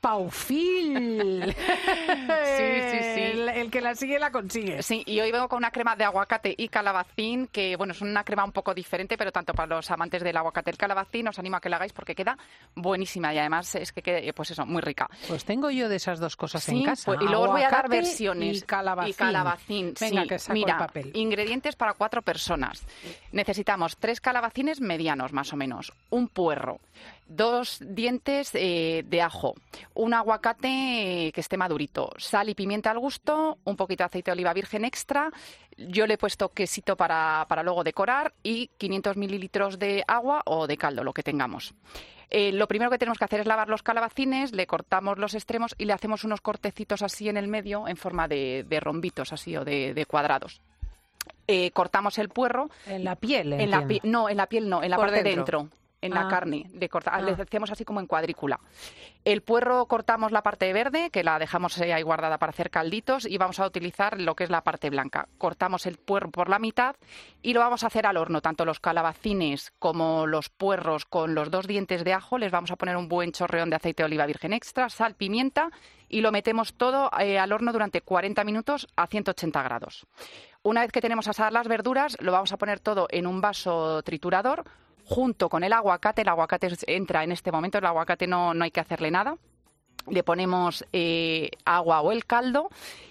Paufil. Sí. El que la sigue la consigue. Sí, y hoy vengo con una crema de aguacate y calabacín, que bueno, es una crema un poco diferente, pero tanto para los amantes del aguacate y el calabacín os animo a que la hagáis porque queda buenísima y además es que quede, pues eso, muy rica. Pues tengo yo de esas dos cosas Sí, en casa. pues, y luego os voy a dar Aguacate versiones. Y calabacín. Venga, sí. que saco Mira, el papel. Ingredientes para 4 personas. Necesitamos 3 calabacines medianos, más o menos, un puerro, 2 dientes de ajo, un aguacate que esté madurito, sal y pimienta al gusto, un poquito de aceite de oliva virgen extra. Yo le he puesto quesito para luego decorar y 500 mililitros de agua o de caldo, lo que tengamos. Lo primero que tenemos que hacer es lavar los calabacines, le cortamos los extremos y le hacemos unos cortecitos así en el medio en forma de rombitos así o de cuadrados. Cortamos el puerro. En la piel, no, en la piel no, en la Por parte dentro. dentro. En la carne, le hacemos así como en cuadrícula. El puerro cortamos la parte verde, que la dejamos ahí guardada para hacer calditos, y vamos a utilizar lo que es la parte blanca. Cortamos el puerro por la mitad y lo vamos a hacer al horno. Tanto los calabacines como los puerros con los 2 dientes de ajo, les vamos a poner un buen chorreón de aceite de oliva virgen extra, sal, pimienta, y lo metemos todo al horno durante 40 minutos a 180 grados. Una vez que tenemos asadas las verduras, lo vamos a poner todo en un vaso triturador, junto con el aguacate. El aguacate entra en este momento, el aguacate no hay que hacerle nada. Le ponemos agua o el caldo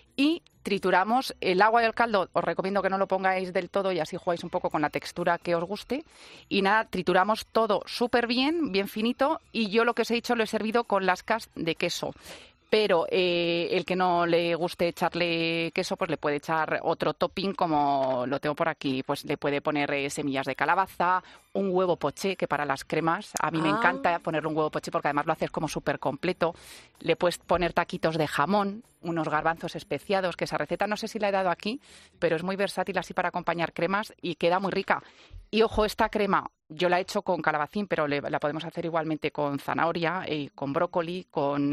y trituramos el agua y el caldo. Os recomiendo que no lo pongáis del todo y así jugáis un poco con la textura que os guste. Y nada, trituramos todo súper bien, bien finito. Y yo lo que os he dicho lo he servido con lascas de queso. Pero el que no le guste echarle queso, pues le puede echar otro topping, como lo tengo por aquí. Pues le puede poner semillas de calabaza, un huevo poché, que para las cremas a mí me encanta ponerle un huevo poché porque además lo haces como súper completo. Le puedes poner taquitos de jamón, unos garbanzos especiados, que esa receta no sé si la he dado aquí, pero es muy versátil así para acompañar cremas y queda muy rica. Y ojo, esta crema yo la he hecho con calabacín, pero la podemos hacer igualmente con zanahoria, con brócoli, con...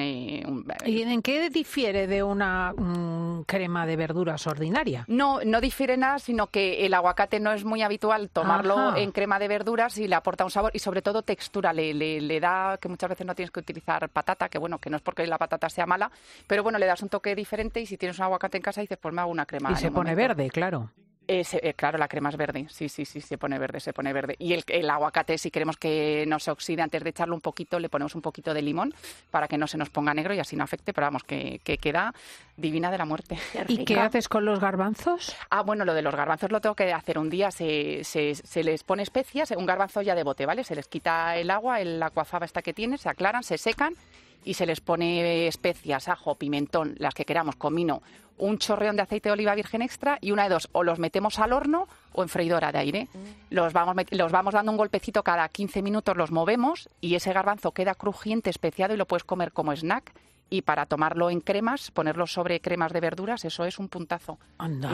¿Y en qué difiere de una crema de verduras ordinaria? No difiere nada, sino que el aguacate no es muy habitual tomarlo en crema de verduras y le aporta un sabor y sobre todo textura. Le da que muchas veces no tienes que utilizar patata, que bueno, que no es porque la patata sea mala, pero bueno, le das un toque diferente y si tienes un aguacate en casa dices, pues me hago una crema. Y se pone verde, claro. Claro, la crema es verde, sí, se pone verde. Y el aguacate, si queremos que no se oxide, antes de echarlo un poquito, le ponemos un poquito de limón para que no se nos ponga negro y así no afecte, pero vamos, que queda divina de la muerte. ¿Y qué haces con los garbanzos? Bueno, lo de los garbanzos lo tengo que hacer un día, se les pone especias, un garbanzo ya de bote, ¿vale? Se les quita el agua, la cuafaba esta que tiene, se aclaran, se secan y se les pone especias, ajo, pimentón, las que queramos, comino, un chorreón de aceite de oliva virgen extra y una de dos, o los metemos al horno o en freidora de aire. Los vamos dando un golpecito cada 15 minutos, los movemos y ese garbanzo queda crujiente, especiado y lo puedes comer como snack. Y para tomarlo en cremas, ponerlo sobre cremas de verduras, eso es un puntazo. Anda,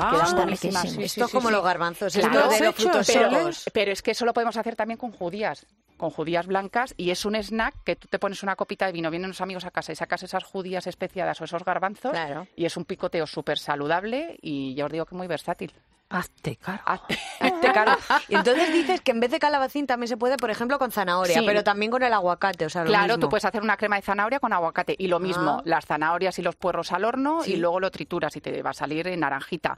esto como los garbanzos, claro, esto de los frutos secos. Pero es que eso lo podemos hacer también con judías blancas y es un snack que tú te pones una copita de vino, vienen unos amigos a casa y sacas esas judías especiadas o esos garbanzos, claro. Y es un picoteo súper saludable y ya os digo que muy versátil. Hazte cargo. Hazte cargo. Y entonces dices que en vez de calabacín también se puede, por ejemplo, con zanahoria, sí. Pero también con el aguacate, o sea, claro, lo mismo. Tú puedes hacer una crema de zanahoria con aguacate y lo mismo, las zanahorias y los puerros al horno y luego lo trituras y te va a salir en naranjita.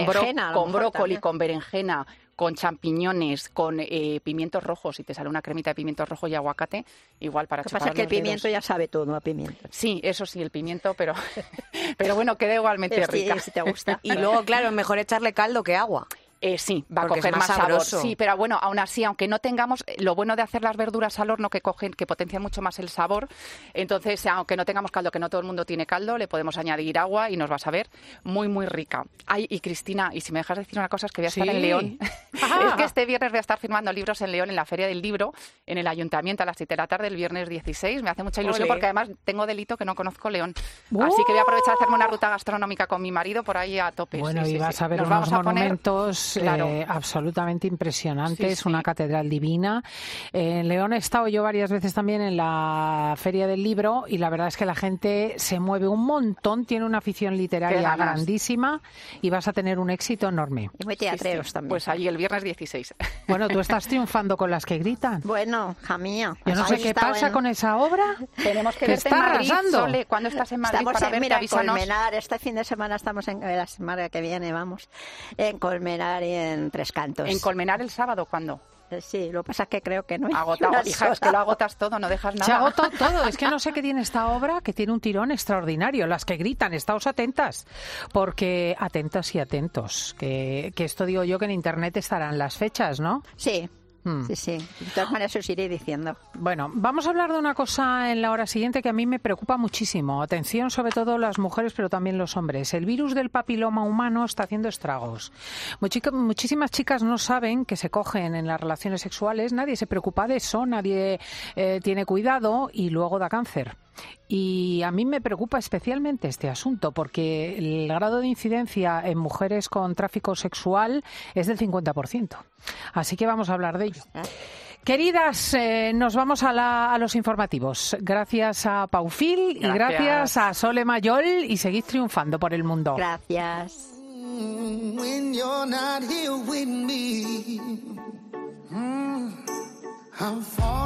Con brócoli, con berenjena, con champiñones, con pimientos rojos, y te sale una cremita de pimientos rojos y aguacate, igual para chupar. Lo que pasa es que el pimiento ya sabe todo a pimiento. Sí, eso sí, el pimiento, pero bueno, queda igualmente rica. Si te gusta. Y luego, claro, es mejor echarle caldo que agua. Sí, va porque a coger es más sabor. sabroso. Sí, pero bueno, aún así, aunque no tengamos, lo bueno de hacer las verduras al horno que potencian mucho más el sabor, entonces, aunque no tengamos caldo, que no todo el mundo tiene caldo, le podemos añadir agua y nos va a saber muy, muy rica. Ay, y Cristina, y si me dejas decir una cosa, es que voy a estar en León. Es que este viernes voy a estar firmando libros en León, en la Feria del Libro, en el Ayuntamiento a las 7 de la tarde, el viernes 16. Me hace mucha ilusión porque además tengo delito que no conozco León. Así que voy a aprovechar de hacerme una ruta gastronómica con mi marido por ahí a tope. Bueno, sí, y vas a ver Nos unos vamos a monumentos absolutamente impresionantes, una catedral divina. En León he estado yo varias veces también en la Feria del Libro y la verdad es que la gente se mueve un montón, tiene una afición literaria grandísima y vas a tener un éxito enorme. Y muy teatreros también. Pues allí el viernes viernes 16. Bueno, tú estás triunfando con las que gritan. Bueno, hija mía. Yo no sé qué pasa con esa obra. Tenemos que Que verte está en Madrid, arrasando. Sole. ¿Cuándo estás en Madrid Estamos para en, verte? mira, en Avísanos. Colmenar. Este fin de semana estamos la semana que viene, vamos. En Colmenar y en Tres Cantos. ¿En Colmenar el sábado cuándo? Sí, lo que pasa es que creo que no hay Agotado. una Hija, es que sola. lo agotas todo, no dejas nada. Se agotó todo. Es que no sé qué tiene esta obra, que tiene un tirón extraordinario. Las que gritan, estáos atentas. Porque atentas y atentos. Que esto digo yo que en Internet estarán las fechas, ¿no? Sí. Sí. De todas maneras os iré diciendo. Bueno, vamos a hablar de una cosa en la hora siguiente que a mí me preocupa muchísimo. Atención, sobre todo las mujeres, pero también los hombres. El virus del papiloma humano está haciendo estragos. Muchísimas chicas no saben que se cogen en las relaciones sexuales. Nadie se preocupa de eso, nadie tiene cuidado y luego da cáncer. Y a mí me preocupa especialmente este asunto porque el grado de incidencia en mujeres con tráfico sexual es del 50%. Así que vamos a hablar de ello. Queridas, nos vamos a los informativos. Gracias a Paufil y gracias a Sole Mayol y seguid triunfando por el mundo. Gracias. When you're not here with me, I'm far